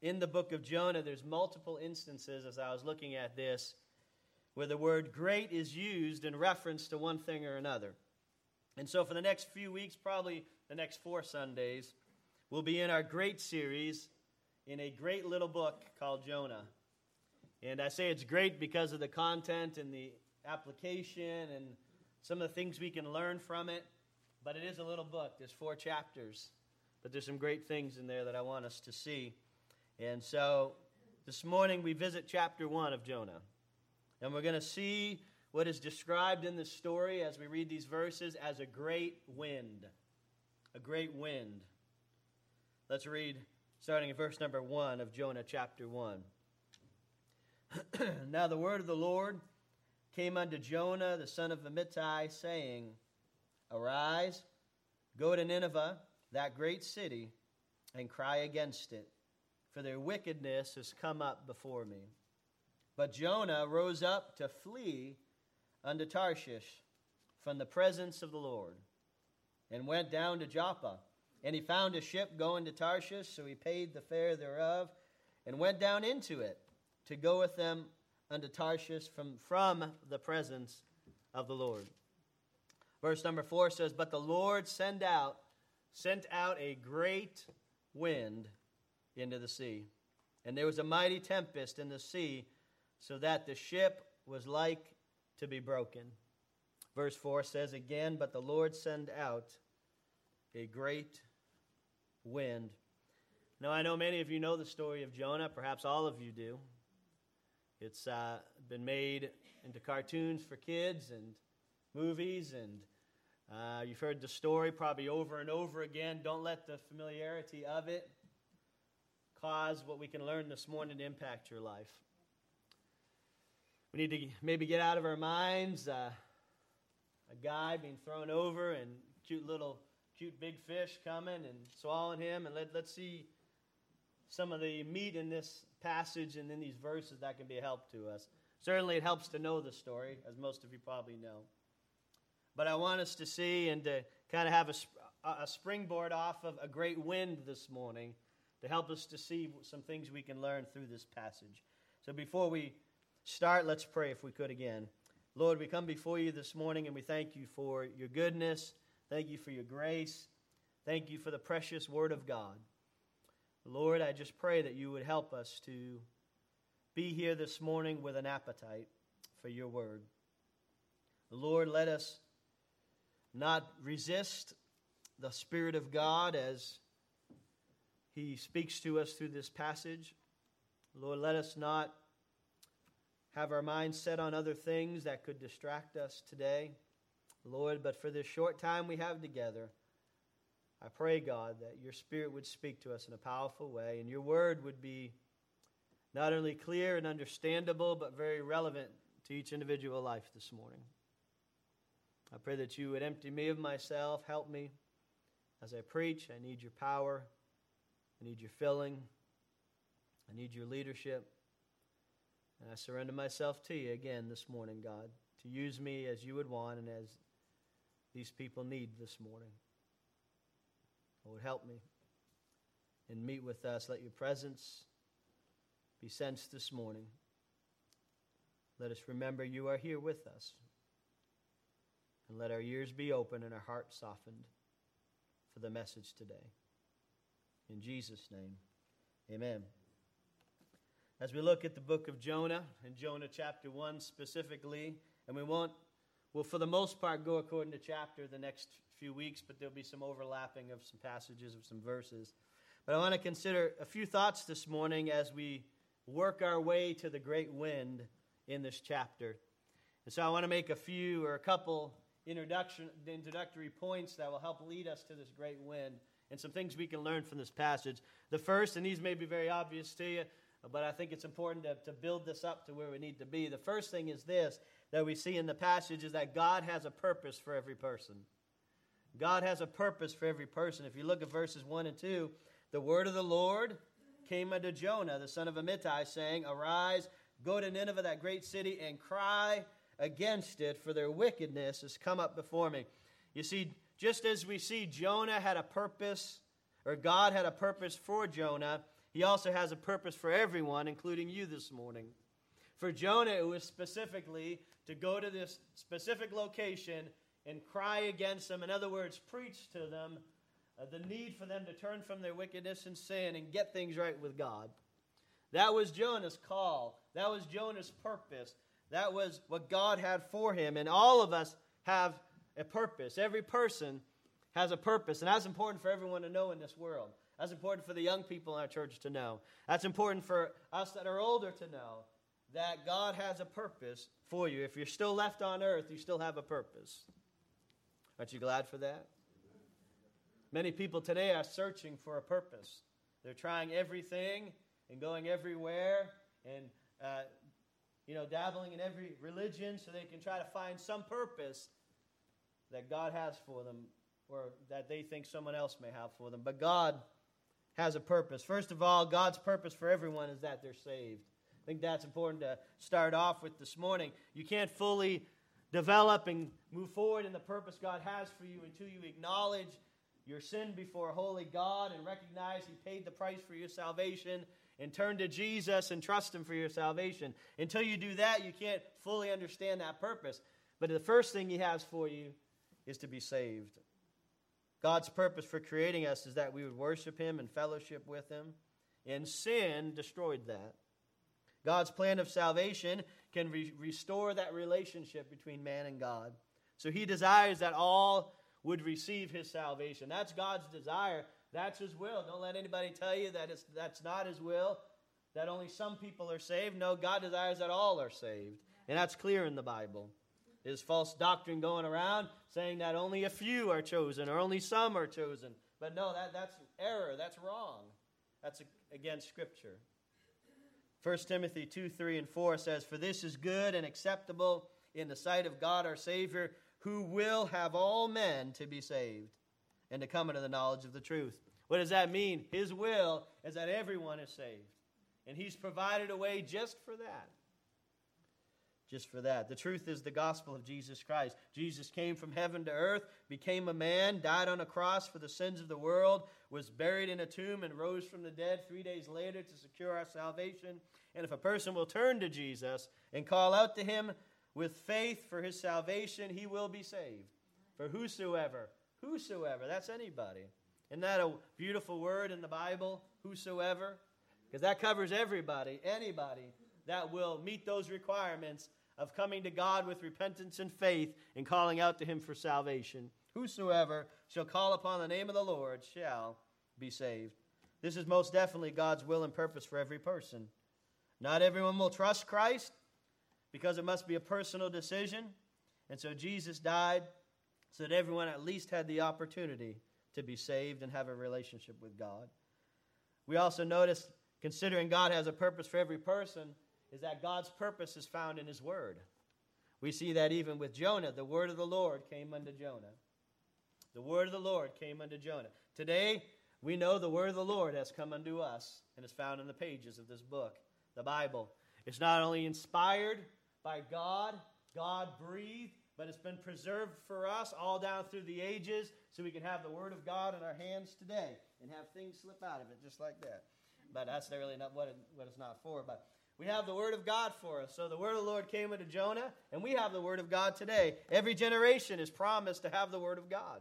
in the book of Jonah, there's multiple instances as I was looking at this where the word great is used in reference to one thing or another. And so for the next few weeks, probably the next 4 Sundays, we'll be in our great series in a great little book called Jonah. And I say it's great because of the content and the application and some of the things we can learn from it. But it is a little book. There's 4 chapters. But there's some great things in there that I want us to see. And so this morning we visit chapter 1 of Jonah. And we're going to see what is described in this story as we read these verses as a great wind. A great wind. Let's read starting in verse number 1 of Jonah chapter 1. Now the word of the Lord came unto Jonah, the son of Amittai, saying, Arise, go to Nineveh, that great city, and cry against it, for their wickedness has come up before me. But Jonah rose up to flee unto Tarshish from the presence of the Lord, and went down to Joppa. And he found a ship going to Tarshish, so he paid the fare thereof, and went down into it to go with them unto Tarshish from the presence of the Lord. Verse number 4 says, But the Lord sent out a great wind into the sea, and there was a mighty tempest in the sea, so that the ship was like to be broken. Verse 4 says again, But the Lord sent out a great wind. Now, I know many of you know the story of Jonah. Perhaps all of you do. It's been made into cartoons for kids and movies, and you've heard the story probably over and over again. Don't let the familiarity of it cause what we can learn this morning to impact your life. We need to maybe get out of our minds a guy being thrown over and cute big fish coming and swallowing him, and let's see some of the meat in this passage and in these verses that can be a help to us. Certainly it helps to know the story, as most of you probably know. But I want us to see and to kind of have a springboard off of a great wind this morning to help us to see some things we can learn through this passage. So before we start, let's pray if we could again. Lord, we come before you this morning and we thank you for your goodness. Thank you for your grace. Thank you for the precious word of God. Lord, I just pray that you would help us to be here this morning with an appetite for your word. Lord, let us not resist the Spirit of God as he speaks to us through this passage. Lord, let us not have our minds set on other things that could distract us today. Lord, but for this short time we have together, I pray, God, that your Spirit would speak to us in a powerful way, and your word would be not only clear and understandable, but very relevant to each individual life this morning. I pray that you would empty me of myself, help me as I preach. I need your power. I need your filling. I need your leadership. And I surrender myself to you again this morning, God, to use me as you would want and as these people need this morning. Lord, help me and meet with us. Let your presence be sensed this morning. Let us remember you are here with us. And let our ears be open and our hearts softened for the message today. In Jesus' name, amen. As we look at the book of Jonah, and Jonah chapter 1 specifically, and we'll for the most part go according to chapter the next few weeks, but there'll be some overlapping of some passages of some verses. But I want to consider a few thoughts this morning as we work our way to the great wind in this chapter. And so I want to make a couple introductory points that will help lead us to this great wind and some things we can learn from this passage. The first, and these may be very obvious to you, but I think it's important to build this up to where we need to be. The first thing is this, that we see in the passage, is that God has a purpose for every person. God has a purpose for every person. If you look at verses 1 and 2, the word of the Lord came unto Jonah, the son of Amittai, saying, Arise, go to Nineveh, that great city, and cry against it, for their wickedness has come up before me. You see, just as we see Jonah had a purpose, or God had a purpose for Jonah, He also has a purpose for everyone, including you this morning. For Jonah, it was specifically to go to this specific location and cry against them. In other words, preach to them the need for them to turn from their wickedness and sin and get things right with God. That was Jonah's call. That was Jonah's purpose. That was what God had for him. And all of us have a purpose. Every person has a purpose. And that's important for everyone to know in this world. That's important for the young people in our church to know. That's important for us that are older to know, that God has a purpose for you. If you're still left on earth, you still have a purpose. Aren't you glad for that? Many people today are searching for a purpose. They're trying everything and going everywhere and dabbling in every religion so they can try to find some purpose that God has for them or that they think someone else may have for them. But God has a purpose. First of all, God's purpose for everyone is that they're saved. I think that's important to start off with this morning. You can't fully develop and move forward in the purpose God has for you until you acknowledge your sin before a holy God and recognize He paid the price for your salvation and turn to Jesus and trust Him for your salvation. Until you do that, you can't fully understand that purpose. But the first thing He has for you is to be saved. God's purpose for creating us is that we would worship Him and fellowship with Him. And sin destroyed that. God's plan of salvation can restore that relationship between man and God. So He desires that all would receive His salvation. That's God's desire. That's His will. Don't let anybody tell you that that's not His will, that only some people are saved. No, God desires that all are saved. And that's clear in the Bible. There's false doctrine going around saying that only a few are chosen or only some are chosen. But no, that's error. That's wrong. That's against Scripture. 1 Timothy 2, 3, and 4 says, "For this is good and acceptable in the sight of God our Savior, who will have all men to be saved and to come into the knowledge of the truth." What does that mean? His will is that everyone is saved. And He's provided a way just for that. Just for that. The truth is the gospel of Jesus Christ. Jesus came from heaven to earth, became a man, died on a cross for the sins of the world, was buried in a tomb, and rose from the dead 3 days later to secure our salvation. And if a person will turn to Jesus and call out to Him with faith for his salvation, he will be saved. For whosoever, that's anybody. Isn't that a beautiful word in the Bible? Whosoever? Because that covers everybody, anybody that will meet those requirements of coming to God with repentance and faith and calling out to Him for salvation. Whosoever shall call upon the name of the Lord shall be saved. This is most definitely God's will and purpose for every person. Not everyone will trust Christ because it must be a personal decision. And so Jesus died so that everyone at least had the opportunity to be saved and have a relationship with God. We also notice, considering God has a purpose for every person, is that God's purpose is found in His Word. We see that even with Jonah. The word of the Lord came unto Jonah. The word of the Lord came unto Jonah. Today, we know the word of the Lord has come unto us and is found in the pages of this book, the Bible. It's not only inspired by God, God-breathed, but it's been preserved for us all down through the ages so we can have the Word of God in our hands today and have things slip out of it just like that. But that's really not what it's not for. But we have the Word of God for us. So the Word of the Lord came unto Jonah, and we have the Word of God today. Every generation is promised to have the Word of God.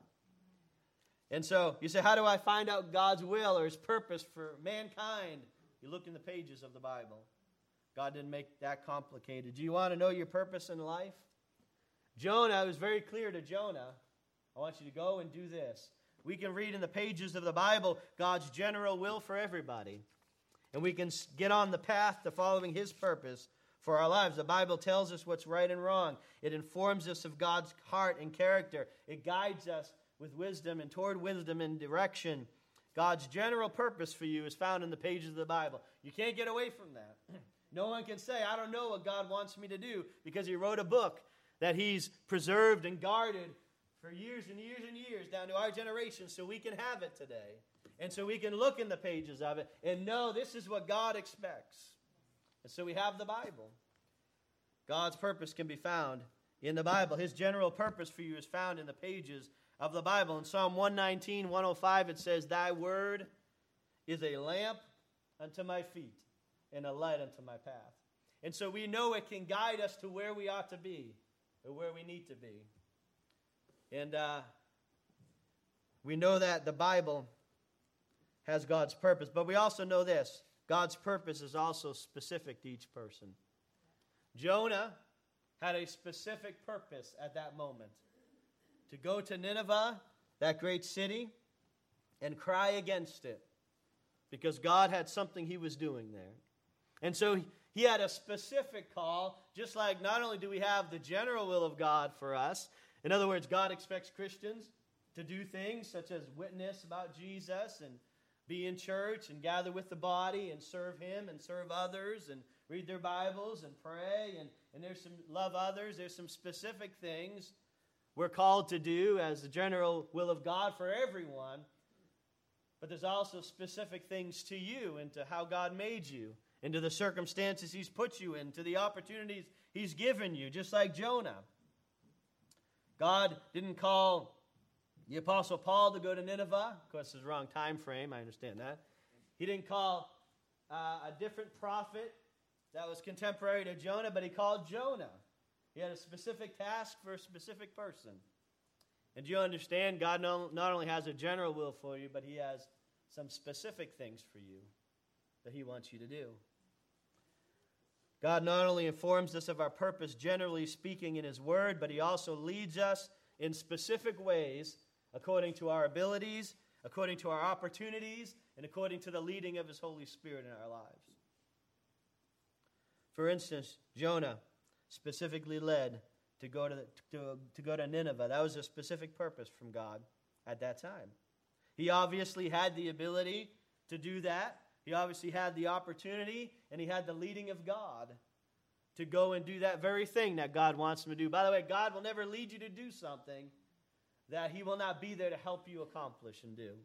And so you say, how do I find out God's will or His purpose for mankind? You look in the pages of the Bible. God didn't make that complicated. Do you want to know your purpose in life? Jonah, it was very clear to Jonah, I want you to go and do this. We can read in the pages of the Bible God's general will for everybody. And we can get on the path to following His purpose for our lives. The Bible tells us what's right and wrong. It informs us of God's heart and character. It guides us with wisdom and toward wisdom and direction. God's general purpose for you is found in the pages of the Bible. You can't get away from that. No one can say, I don't know what God wants me to do, because He wrote a book that He's preserved and guarded for years and years and years down to our generation so we can have it today. And so we can look in the pages of it and know this is what God expects. And so we have the Bible. God's purpose can be found in the Bible. His general purpose for you is found in the pages of the Bible. In Psalm 119, 105, it says, Thy word is a lamp unto my feet and a light unto my path. And so we know it can guide us to where we ought to be or where we need to be. And we know that the Bible has God's purpose, but we also know this. God's purpose is also specific to each person. Jonah had a specific purpose at that moment. To go to Nineveh, that great city, and cry against it. Because God had something he was doing there. And so he had a specific call, just like not only do we have the general will of God for us, in other words, God expects Christians to do things such as witness about Jesus and be in church and gather with the body and serve him and serve others and read their Bibles and pray and there's some love others. There's some specific things we're called to do as the general will of God for everyone. But there's also specific things to you and to how God made you and to the circumstances he's put you in, to the opportunities he's given you, just like Jonah. God didn't call the Apostle Paul to go to Nineveh. Of course, it's the wrong time frame. I understand that. He didn't call a different prophet that was contemporary to Jonah, but he called Jonah. He had a specific task for a specific person. And you understand, God not only has a general will for you, but he has some specific things for you that he wants you to do. God not only informs us of our purpose, generally speaking, in his word, but he also leads us in specific ways according to our abilities, according to our opportunities, and according to the leading of his Holy Spirit in our lives. For instance, Jonah specifically led to go to Nineveh. That was a specific purpose from God at that time. He obviously had the ability to do that. He obviously had the opportunity, and he had the leading of God to go and do that very thing that God wants him to do. By the way, God will never lead you to do something that he will not be there to help you accomplish and do.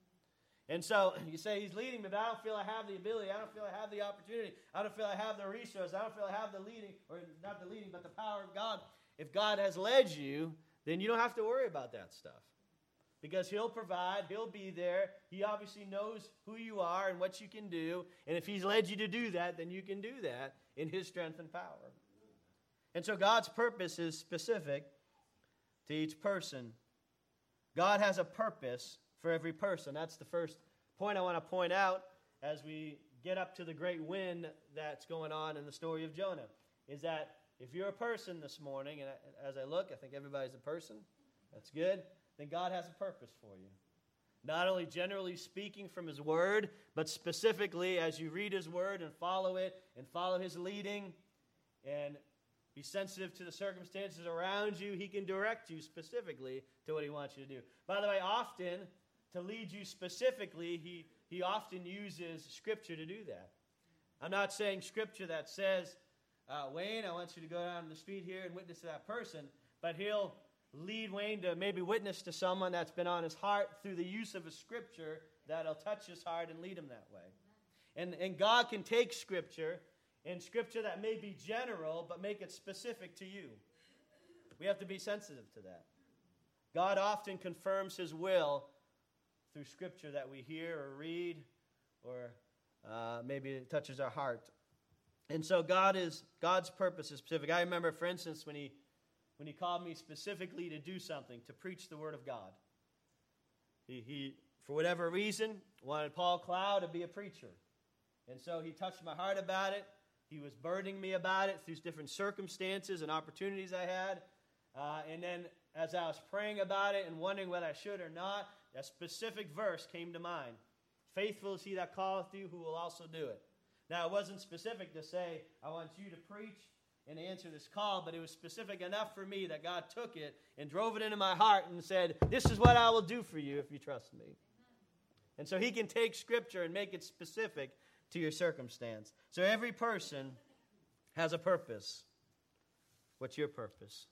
And so you say, he's leading me, but I don't feel I have the ability. I don't feel I have the opportunity. I don't feel I have the resource. I don't feel I have the leading, or not the leading, but the power of God. If God has led you, then you don't have to worry about that stuff. Because he'll provide, he'll be there. He obviously knows who you are and what you can do. And if he's led you to do that, then you can do that in his strength and power. And so God's purpose is specific to each person. God has a purpose for every person. That's the first point I want to point out as we get up to the great win that's going on in the story of Jonah, is that if you're a person this morning, and as I look, I think everybody's a person. That's good. Then God has a purpose for you. Not only generally speaking from his word, but specifically as you read his word and follow it and follow his leading and be sensitive to the circumstances around you, he can direct you specifically to what he wants you to do. By the way, often, to lead you specifically, he often uses Scripture to do that. I'm not saying Scripture that says, Wayne, I want you to go down the street here and witness to that person, but he'll lead Wayne to maybe witness to someone that's been on his heart through the use of a Scripture that'll touch his heart and lead him that way. And God can take Scripture, and Scripture that may be general, but make it specific to you. We have to be sensitive to that. God often confirms his will through Scripture that we hear or read, or maybe it touches our heart. And so God's purpose is specific. I remember, for instance, when he called me specifically to do something, to preach the Word of God. He for whatever reason, wanted Paul Clow to be a preacher. And so he touched my heart about it. He was burdening me about it through different circumstances and opportunities I had. And then as I was praying about it and wondering whether I should or not, a specific verse came to mind. Faithful is he that calleth you, who will also do it. Now, it wasn't specific to say, I want you to preach and answer this call, but it was specific enough for me that God took it and drove it into my heart and said, this is what I will do for you if you trust me. And so he can take Scripture and make it specific to your circumstance. So every person has a purpose. What's your purpose?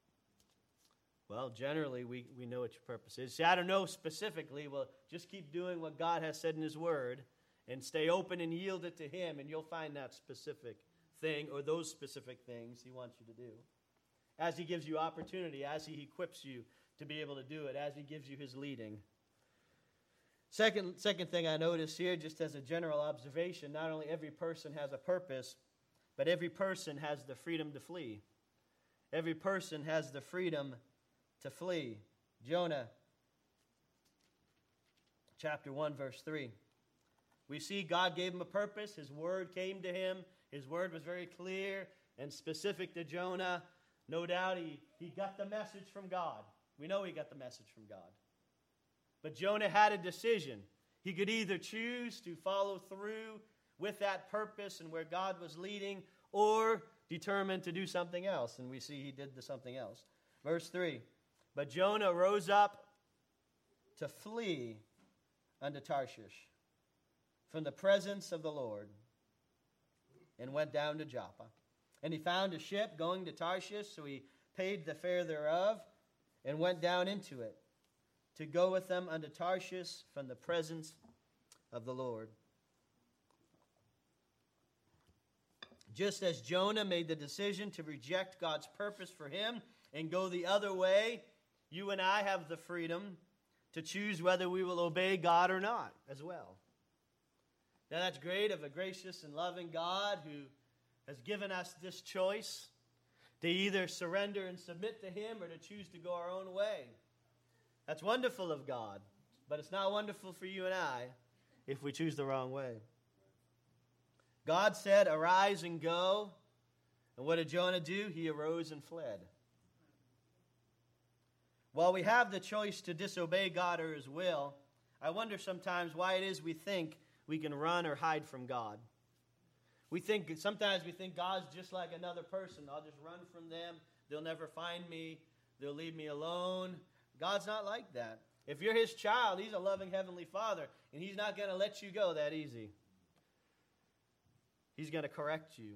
Well, generally, we know what your purpose is. See, I don't know specifically. Well, just keep doing what God has said in his word and stay open and yield it to him, and you'll find that specific thing or those specific things he wants you to do. As he gives you opportunity, as he equips you to be able to do it, as he gives you his leading. Second thing I notice here, just as a general observation, not only every person has a purpose, but every person has the freedom to flee. Every person has the freedom to flee. Jonah, chapter 1, verse 3. We see God gave him a purpose. His word came to him. His word was very clear and specific to Jonah. No doubt he got the message from God. We know he got the message from God. But Jonah had a decision. He could either choose to follow through with that purpose and where God was leading, or determine to do something else. And we see he did something else. Verse 3, but Jonah rose up to flee unto Tarshish from the presence of the Lord, and went down to Joppa. And he found a ship going to Tarshish, so he paid the fare thereof, and went down into it, to go with them unto Tarshish from the presence of the Lord. Just as Jonah made the decision to reject God's purpose for him and go the other way, you and I have the freedom to choose whether we will obey God or not as well. Now that's great of a gracious and loving God who has given us this choice to either surrender and submit to him or to choose to go our own way. That's wonderful of God, but it's not wonderful for you and I if we choose the wrong way. God said, arise and go. And what did Jonah do? He arose and fled. While we have the choice to disobey God or his will, I wonder sometimes why it is we think we can run or hide from God. Sometimes we think God's just like another person. I'll just run from them. They'll never find me. They'll leave me alone. God's not like that. If you're his child, he's a loving heavenly Father, and he's not going to let you go that easy. He's going to correct you.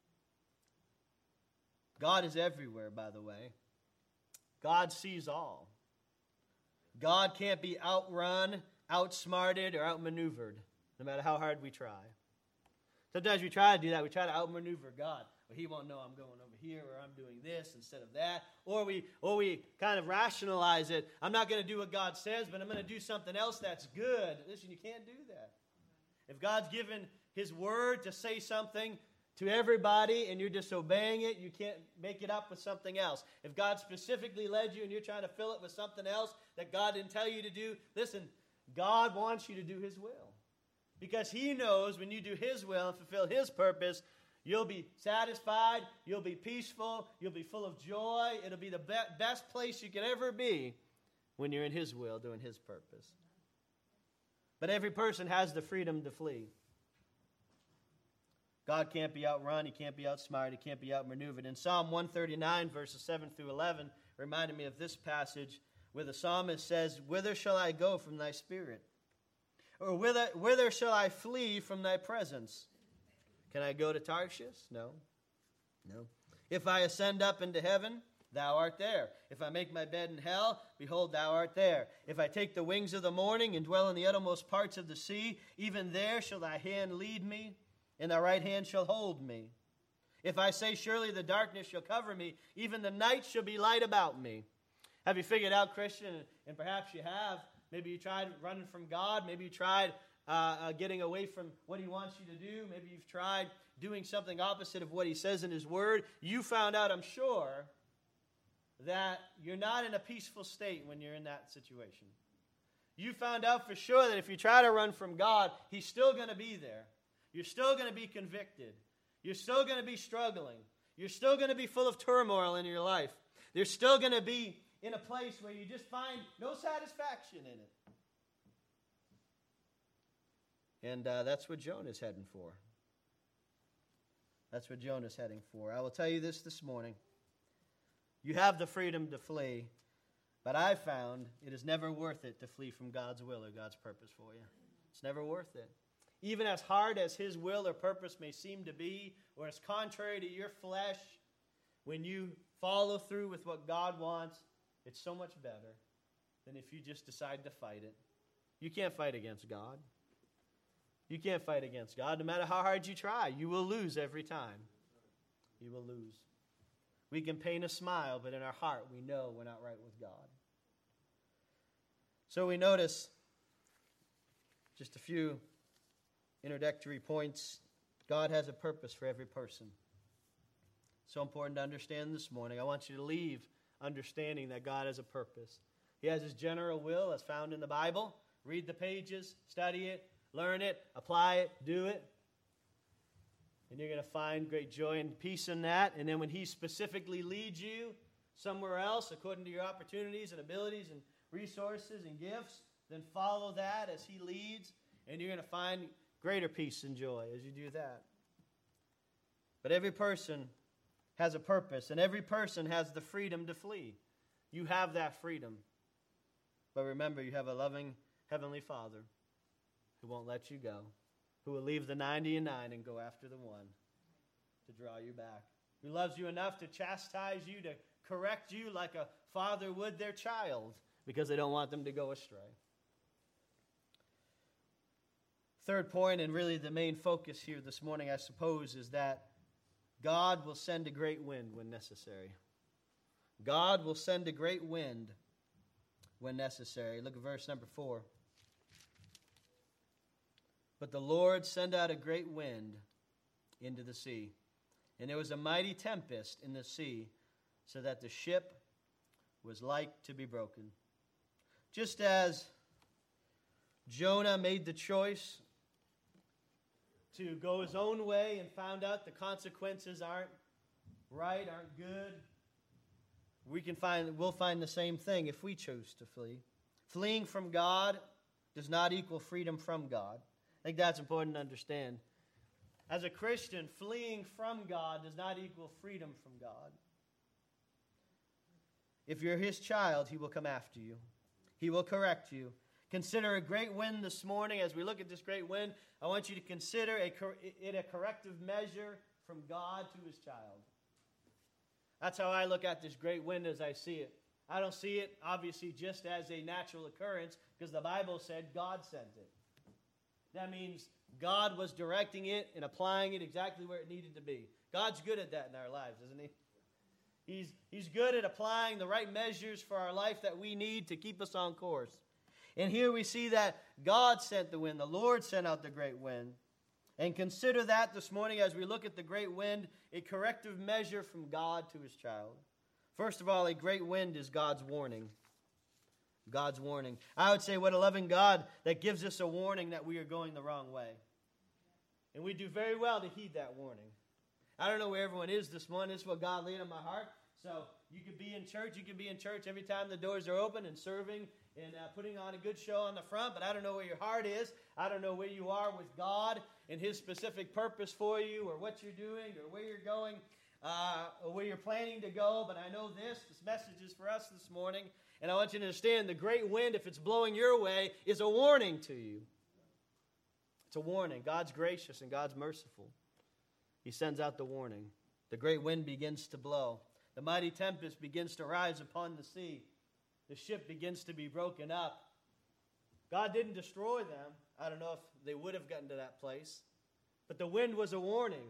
God is everywhere, by the way. God sees all. God can't be outrun, outsmarted, or outmaneuvered, no matter how hard we try. Sometimes we try to do that. We try to outmaneuver God. Well, he won't know I'm going over here, or I'm doing this instead of that. Or we kind of rationalize it. I'm not going to do what God says, but I'm going to do something else that's good. Listen, you can't do that. If God's given his word to say something to everybody and you're disobeying it, you can't make it up with something else. If God specifically led you and you're trying to fill it with something else that God didn't tell you to do, listen, God wants you to do his will. Because he knows when you do his will and fulfill his purpose, you'll be satisfied, you'll be peaceful, you'll be full of joy. It'll be the best place you could ever be when you're in his will, doing his purpose. But every person has the freedom to flee. God can't be outrun, he can't be outsmarted, he can't be outmaneuvered. In Psalm 139, verses 7 through 11, reminded me of this passage where the psalmist says, whither shall I go from thy spirit? Or whither shall I flee from thy presence? Can I go to Tarshish? No. If I ascend up into heaven, thou art there. If I make my bed in hell, behold, thou art there. If I take the wings of the morning and dwell in the uttermost parts of the sea, even there shall thy hand lead me, and thy right hand shall hold me. If I say, surely the darkness shall cover me, even the night shall be light about me. Have you figured out, Christian, and perhaps you have, maybe you tried running from God. Maybe you tried getting away from what he wants you to do. Maybe you've tried doing something opposite of what he says in his word. You found out, I'm sure, that you're not in a peaceful state when you're in that situation. You found out for sure that if you try to run from God, he's still going to be there. You're still going to be convicted. You're still going to be struggling. You're still going to be full of turmoil in your life. You're still going to be in a place where you just find no satisfaction in it. And that's what Jonah's heading for. That's what Jonah's heading for. I will tell you this morning. You have the freedom to flee, but I found it is never worth it to flee from God's will or God's purpose for you. It's never worth it. Even as hard as his will or purpose may seem to be, or as contrary to your flesh, when you follow through with what God wants, it's so much better than if you just decide to fight it. You can't fight against God. You can't fight against God. No matter how hard you try, you will lose every time. You will lose. We can paint a smile, but in our heart we know we're not right with God. So we notice Just a few introductory points. God has a purpose for every person. So important to understand this morning. I want you to leave understanding that God has a purpose. He has His general will as found in the Bible. Read the pages, study it, learn it, apply it, do it. And you're going to find great joy and peace in that. And then when He specifically leads you somewhere else according to your opportunities and abilities and resources and gifts, then follow that as He leads. And you're going to find greater peace and joy as you do that. But every person has a purpose, and every person has the freedom to flee. You have that freedom. But remember, you have a loving Heavenly Father who won't let you go, who will leave the 99 and go after the one to draw you back, who loves you enough to chastise you, to correct you like a father would their child, because they don't want them to go astray. Third point, and really the main focus here this morning, I suppose, is that God will send a great wind when necessary. God will send a great wind when necessary. Look at verse number 4. But the Lord sent out a great wind into the sea, and there was a mighty tempest in the sea, so that the ship was like to be broken. Just as Jonah made the choice to go his own way and found out the consequences aren't right, aren't good, we'll find the same thing if we choose to flee. Fleeing from God does not equal freedom from God. I think that's important to understand. As a Christian, fleeing from God does not equal freedom from God. If you're His child, He will come after you. He will correct you. Consider a great wind this morning. As we look at this great wind, I want you to consider it a corrective measure from God to His child. That's how I look at this great wind as I see it. I don't see it, obviously, just as a natural occurrence, because the Bible said God sent it. That means God was directing it and applying it exactly where it needed to be. God's good at that in our lives, isn't He? He's good at applying the right measures for our life that we need to keep us on course. And here we see that God sent the wind. The Lord sent out the great wind. And consider that this morning as we look at the great wind, a corrective measure from God to His child. First of all, a great wind is God's warning. God's warning. I would say what a loving God that gives us a warning that we are going the wrong way. And we do very well to heed that warning. I don't know where everyone is this morning. This is what God laid on my heart. So you could be in church. You could be in church every time the doors are open and serving and putting on a good show on the front. But I don't know where your heart is. I don't know where you are with God and His specific purpose for you, or what you're doing, or where you're going, or where you're planning to go. But I know this message is for us this morning. And I want you to understand the great wind, if it's blowing your way, is a warning to you. It's a warning. God's gracious and God's merciful. He sends out the warning. The great wind begins to blow. The mighty tempest begins to rise upon the sea. The ship begins to be broken up. God didn't destroy them. I don't know if they would have gotten to that place. But the wind was a warning.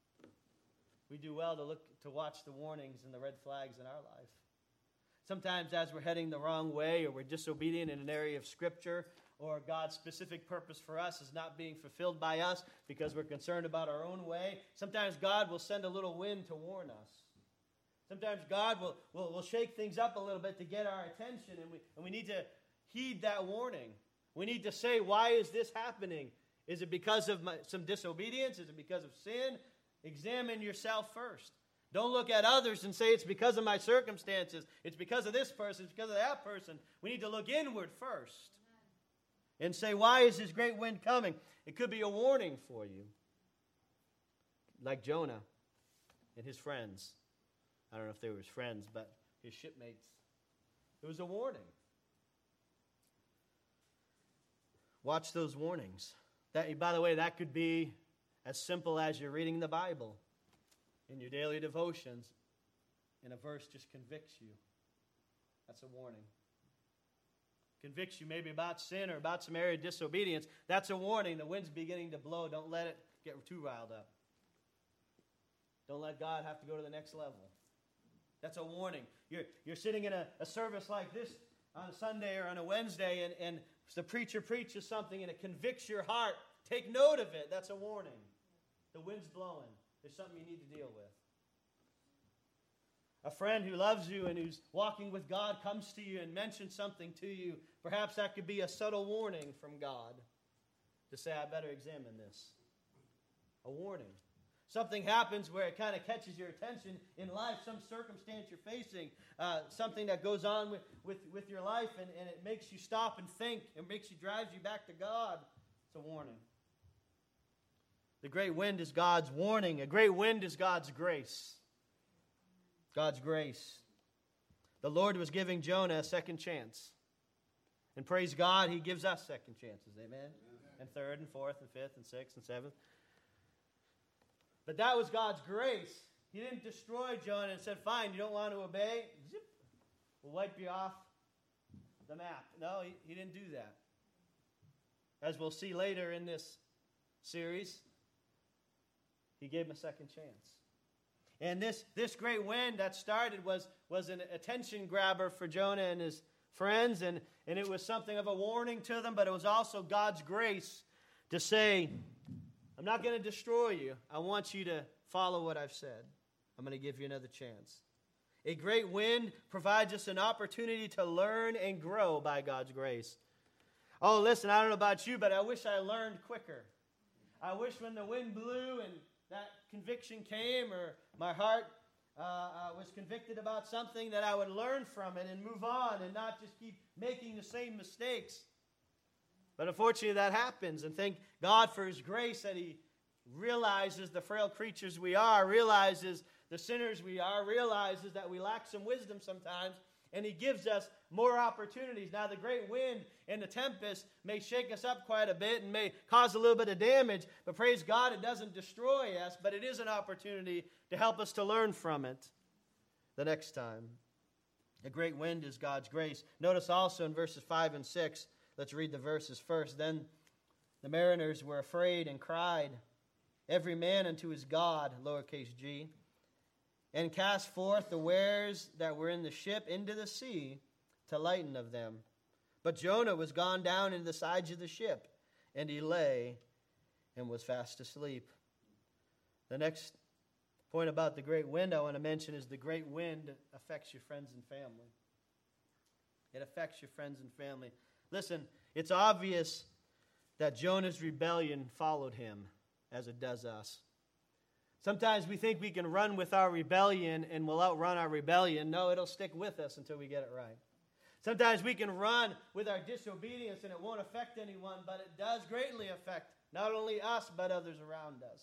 We do well to watch the warnings and the red flags in our life. Sometimes as we're heading the wrong way, or we're disobedient in an area of Scripture, or God's specific purpose for us is not being fulfilled by us because we're concerned about our own way, sometimes God will send a little wind to warn us. Sometimes God will shake things up a little bit to get our attention, and we need to heed that warning. We need to say, why is this happening? Is it because of some disobedience? Is it because of sin? Examine yourself first. Don't look at others and say, it's because of my circumstances. It's because of this person. It's because of that person. We need to look inward first and say, why is this great wind coming? It could be a warning for you. Like Jonah and his friends. I don't know if they were his friends, but his shipmates. It was a warning. Watch those warnings. By the way, that could be as simple as you're reading the Bible in your daily devotions, and a verse just convicts you. That's a warning. Convicts you maybe about sin or about some area of disobedience. That's a warning. The wind's beginning to blow. Don't let it get too riled up. Don't let God have to go to the next level. That's a warning. You're sitting in a service like this on a Sunday or on a Wednesday, and If the preacher preaches something and it convicts your heart, take note of it. That's a warning. The wind's blowing. There's something you need to deal with. A friend who loves you and who's walking with God comes to you and mentions something to you. Perhaps that could be a subtle warning from God to say, I better examine this. A warning. Something happens where it kind of catches your attention in life, some circumstance you're facing, something that goes on with your life, and it makes you stop and think. It drives you back to God. It's a warning. The great wind is God's warning. A great wind is God's grace. God's grace. The Lord was giving Jonah a second chance. And praise God, He gives us second chances. Amen? And third and fourth and fifth and sixth and seventh. But that was God's grace. He didn't destroy Jonah and said, fine, you don't want to obey? Zip, we'll wipe you off the map. No, he didn't do that. As we'll see later in this series, He gave him a second chance. And this great wind that started was an attention grabber for Jonah and his friends, and it was something of a warning to them, but it was also God's grace to say, I'm not going to destroy you. I want you to follow what I've said. I'm going to give you another chance. A great wind provides us an opportunity to learn and grow by God's grace. Oh, listen, I don't know about you, but I wish I learned quicker. I wish when the wind blew and that conviction came, or my heart was convicted about something, that I would learn from it and move on and not just keep making the same mistakes. But unfortunately that happens, and thank God for His grace that He realizes the frail creatures we are, realizes the sinners we are, realizes that we lack some wisdom sometimes, and He gives us more opportunities. Now the great wind and the tempest may shake us up quite a bit and may cause a little bit of damage, but praise God, it doesn't destroy us, but it is an opportunity to help us to learn from it the next time. A great wind is God's grace. Notice also in verses 5 and 6, let's read the verses first. Then the mariners were afraid and cried, every man unto his God, lowercase g, and cast forth the wares that were in the ship into the sea to lighten of them. But Jonah was gone down into the sides of the ship, and he lay and was fast asleep. The next point about the great wind I want to mention is the great wind affects your friends and family. It affects your friends and family. Listen, it's obvious that Jonah's rebellion followed him as it does us. Sometimes we think we can run with our rebellion and we'll outrun our rebellion. No, it'll stick with us until we get it right. Sometimes we can run with our disobedience and it won't affect anyone, but it does greatly affect not only us, but others around us.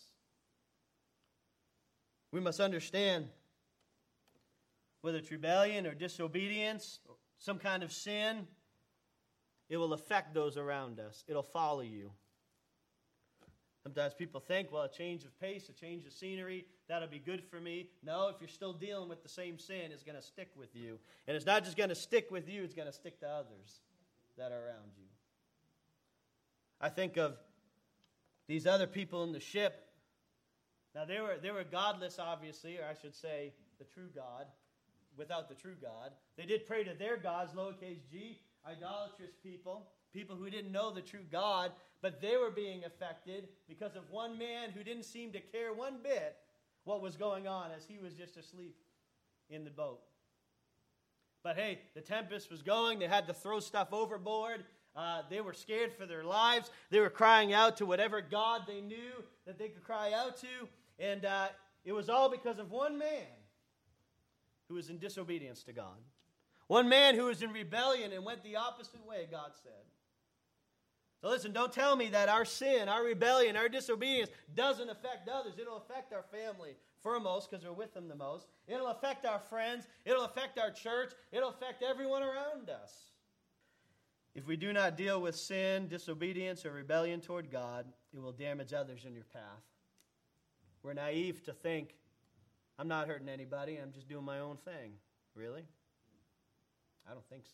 We must understand whether it's rebellion or disobedience, or some kind of sin, it will affect those around us. It'll follow you. Sometimes people think, well, a change of pace, a change of scenery, that'll be good for me. No, if you're still dealing with the same sin, it's going to stick with you. And it's not just going to stick with you, it's going to stick to others that are around you. I think of these other people in the ship. Now, they were godless, obviously, or I should say the true God, without the true God. They did pray to their gods, lowercase g, idolatrous people, people who didn't know the true God, but they were being affected because of one man who didn't seem to care one bit what was going on as he was just asleep in the boat. But hey, the tempest was going. They had to throw stuff overboard. They were scared for their lives. They were crying out to whatever God they knew that they could cry out to. And it was all because of one man who was in disobedience to God. One man who was in rebellion and went the opposite way, God said. So listen, don't tell me that our sin, our rebellion, our disobedience doesn't affect others. It'll affect our family foremost because we're with them the most. It'll affect our friends. It'll affect our church. It'll affect everyone around us. If we do not deal with sin, disobedience, or rebellion toward God, it will damage others in your path. We're naive to think, I'm not hurting anybody, I'm just doing my own thing. Really? I don't think so.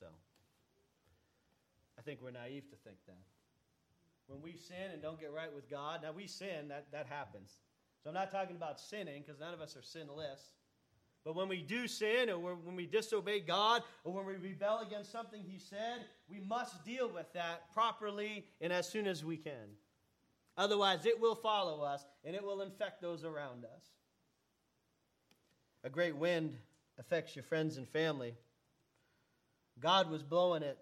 I think we're naive to think that. When we sin and don't get right with God, now we sin, that happens. So I'm not talking about sinning, because none of us are sinless. But when we do sin, or when we disobey God, or when we rebel against something He said, we must deal with that properly and as soon as we can. Otherwise, it will follow us, and it will infect those around us. A great wind affects your friends and family. God was blowing it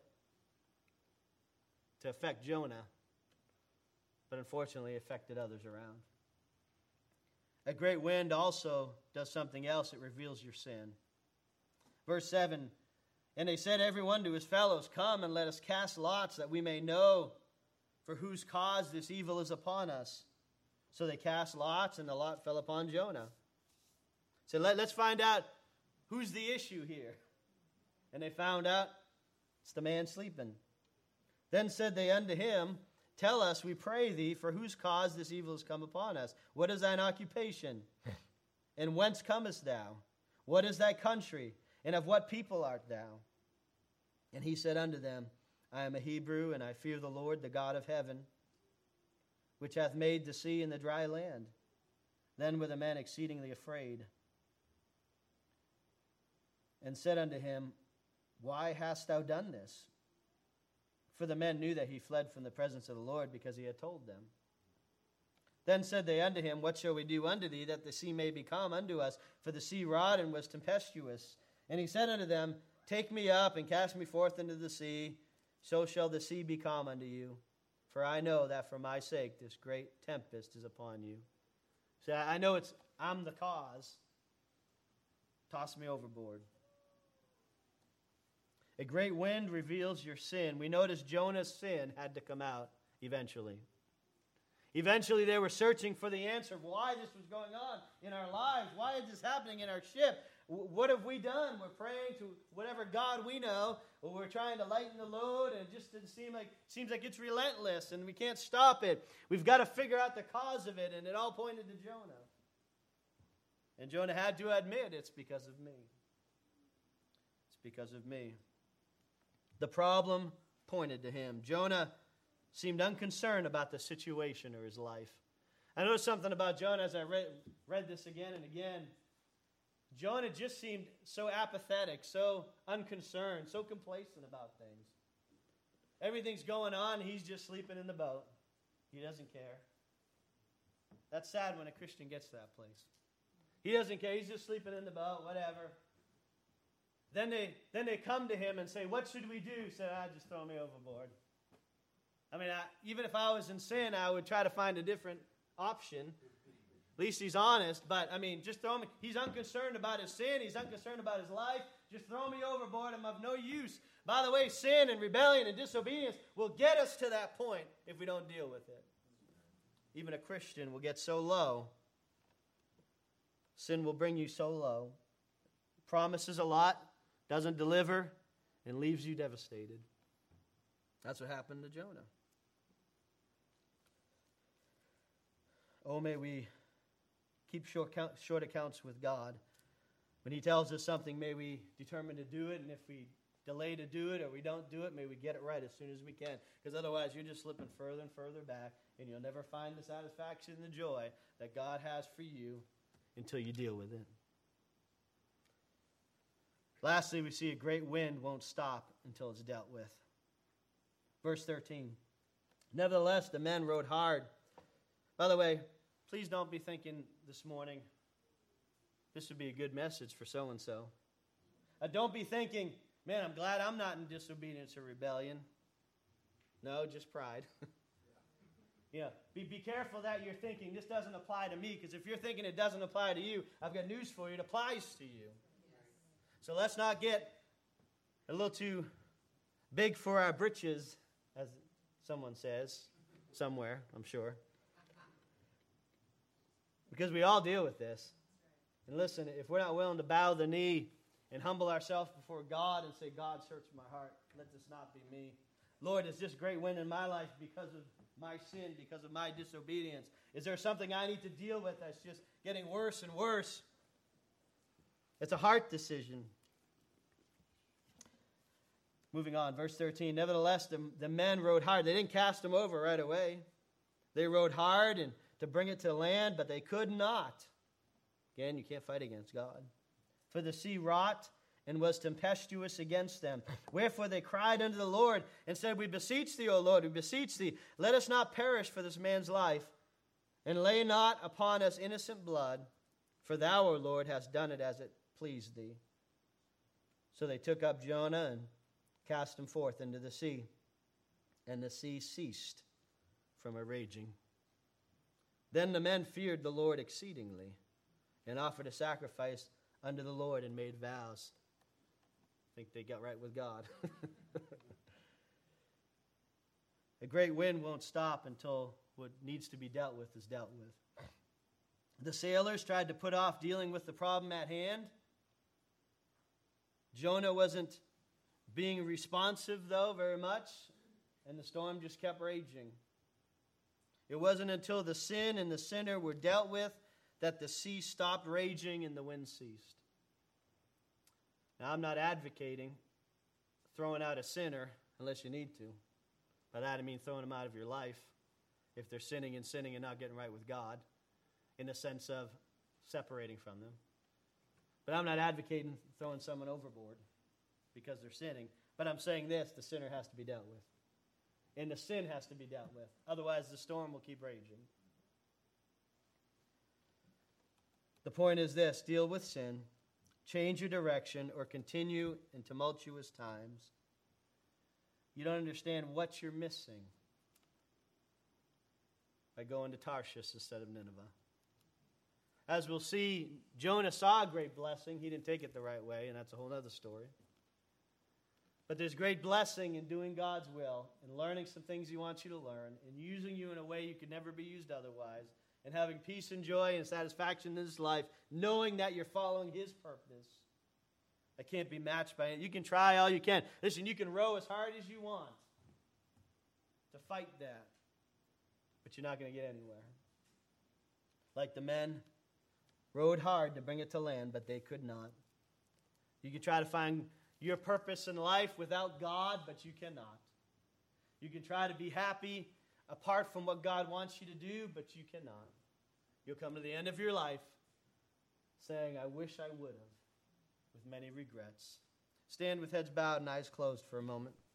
to affect Jonah, but unfortunately it affected others around. A great wind also does something else. It reveals your sin. Verse 7, and they said everyone to his fellows, come and let us cast lots that we may know for whose cause this evil is upon us. So they cast lots, and the lot fell upon Jonah. So let's find out who's the issue here. And they found out it's the man sleeping. Then said they unto him, tell us, we pray thee, for whose cause this evil has come upon us. What is thine occupation? And whence comest thou? What is thy country? And of what people art thou? And he said unto them, I am a Hebrew, and I fear the Lord, the God of heaven, which hath made the sea and the dry land. Then were the men exceedingly afraid, and said unto him, why hast thou done this? For the men knew that he fled from the presence of the Lord, because he had told them. Then said they unto him, what shall we do unto thee, that the sea may be calm unto us? For the sea wrought and was tempestuous. And he said unto them, take me up and cast me forth into the sea, so shall the sea be calm unto you. For I know that for my sake this great tempest is upon you. So I know I'm the cause. Toss me overboard. A great wind reveals your sin. We notice Jonah's sin had to come out eventually. Eventually they were searching for the answer of why this was going on in our lives. Why is this happening in our ship? What have we done? We're praying to whatever God we know, or we're trying to lighten the load, and it just seems like it's relentless, and we can't stop it. We've got to figure out the cause of it, and it all pointed to Jonah. And Jonah had to admit, it's because of me. It's because of me. The problem pointed to him. Jonah seemed unconcerned about the situation or his life. I noticed something about Jonah as I read this again and again. Jonah just seemed so apathetic, so unconcerned, so complacent about things. Everything's going on, he's just sleeping in the boat. He doesn't care. That's sad when a Christian gets to that place. He doesn't care, he's just sleeping in the boat, whatever. Then they come to him and say, what should we do? He said, just throw me overboard. I mean, even if I was in sin, I would try to find a different option. At least he's honest, but I mean, just throw me. He's unconcerned about his sin. He's unconcerned about his life. Just throw me overboard. I'm of no use. By the way, sin and rebellion and disobedience will get us to that point if we don't deal with it. Even a Christian will get so low. Sin will bring you so low. Promises a lot, doesn't deliver, and leaves you devastated. That's what happened to Jonah. Oh, may we keep short accounts with God. When He tells us something, may we determine to do it, and if we delay to do it or we don't do it, may we get it right as soon as we can. Because otherwise, you're just slipping further and further back, and you'll never find the satisfaction and the joy that God has for you until you deal with it. Lastly, we see a great wind won't stop until it's dealt with. Verse 13. Nevertheless, the men rowed hard. By the way, please don't be thinking this morning, this would be a good message for so-and-so. Don't be thinking, man, I'm glad I'm not in disobedience or rebellion. No, just pride. Yeah, be careful that you're thinking this doesn't apply to me, because if you're thinking it doesn't apply to you, I've got news for you, it applies to you. So let's not get a little too big for our britches, as someone says, somewhere, I'm sure. Because we all deal with this. And listen, if we're not willing to bow the knee and humble ourselves before God and say, God, search my heart, let this not be me. Lord, is this great wind in my life because of my sin, because of my disobedience? Is there something I need to deal with that's just getting worse and worse? It's a heart decision. Moving on, verse 13. Nevertheless, the men rowed hard. They didn't cast him over right away. They rowed hard and to bring it to land, but they could not. Again, you can't fight against God. for the sea wrought and was tempestuous against them. Wherefore they cried unto the Lord, and said, We beseech thee, O Lord, we beseech thee, let us not perish for this man's life, and lay not upon us innocent blood, for thou, O Lord, hast done it as it pleased thee. So they took up Jonah and cast him forth into the sea, and the sea ceased from a raging. Then the men feared the Lord exceedingly, and offered a sacrifice unto the Lord, and made vows. I think they got right with God. A great wind won't stop until what needs to be dealt with is dealt with. The sailors tried to put off dealing with the problem at hand. Jonah wasn't being responsive, though, very much, and the storm just kept raging. It wasn't until the sin and the sinner were dealt with that the sea stopped raging and the wind ceased. Now, I'm not advocating throwing out a sinner unless you need to. By that I mean throwing them out of your life if they're sinning and not getting right with God, in the sense of separating from them. But I'm not advocating throwing someone overboard because they're sinning. But I'm saying this, the sinner has to be dealt with. And the sin has to be dealt with. Otherwise, the storm will keep raging. The point is this: deal with sin, change your direction, or continue in tumultuous times. You don't understand what you're missing by going to Tarshish instead of Nineveh. As we'll see, Jonah saw a great blessing. He didn't take it the right way, and that's a whole other story. But there's great blessing in doing God's will and learning some things He wants you to learn and using you in a way you could never be used otherwise, and having peace and joy and satisfaction in this life, knowing that you're following His purpose. That can't be matched by it. You can try all you can. Listen, you can row as hard as you want to fight that, but you're not going to get anywhere. Like the men rowed hard to bring it to land, but they could not. You can try to find your purpose in life without God, but you cannot. You can try to be happy apart from what God wants you to do, but you cannot. You'll come to the end of your life saying, I wish I would have, with many regrets. Stand with heads bowed and eyes closed for a moment.